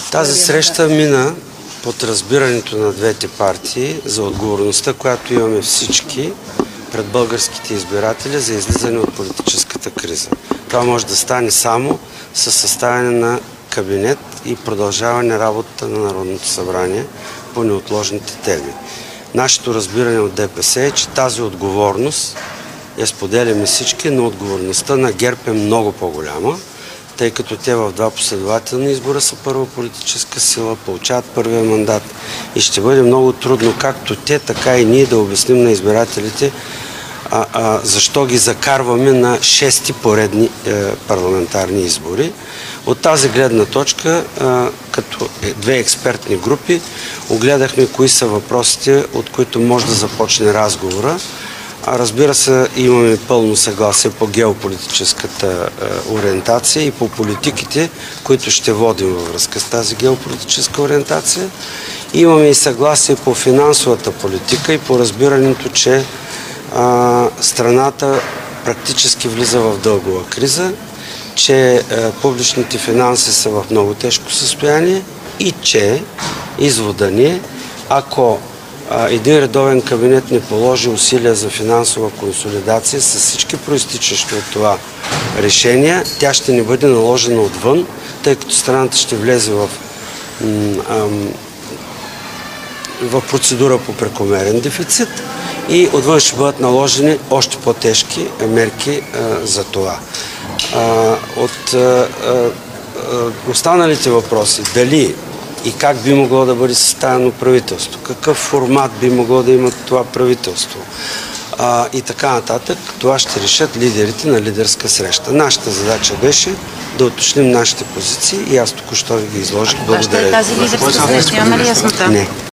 Тази среща мина под разбирането на двете партии за отговорността, която имаме всички пред българските избиратели за излизане от политическата криза. Това може да стане само със съставяне на кабинет и продължаване работата на Народното събрание по неотложните теми. Нашето разбиране от ДПС е, че тази отговорност я споделяме всички, но отговорността на ГЕРБ е много по-голяма, тъй като те в два последователни избора са първа политическа сила, получават първия мандат и ще бъде много трудно както те, така и ние да обясним на избирателите защо ги закарваме на 6 поредни парламентарни избори. От тази гледна точка, като две експертни групи, огледахме кои са въпросите, от които може да започне разговора. Разбира се, имаме пълно съгласие по геополитическата ориентация и по политиките, които ще водим във връзка с тази геополитическа ориентация. Имаме и съгласие по финансовата политика и по разбирането, че страната практически влиза в дългова криза, че публичните финанси са в много тежко състояние и че извода ни е, ако един редовен кабинет не положи усилия за финансова консолидация с всички проистичащи от това решения, тя ще ни бъде наложена отвън, тъй като страната ще влезе в процедура по прекомерен дефицит и отвън ще бъдат наложени още по-тежки мерки за това. От останалите въпроси, дали и как би могло да бъде съставено правителство, какъв формат би могло да има това правителство и така нататък, това ще решат лидерите на лидерска среща. Нашата задача беше да уточним нашите позиции и аз току-що ви ги изложих. Благодаря. Тази лидерска среща имаме ли яснота? Не.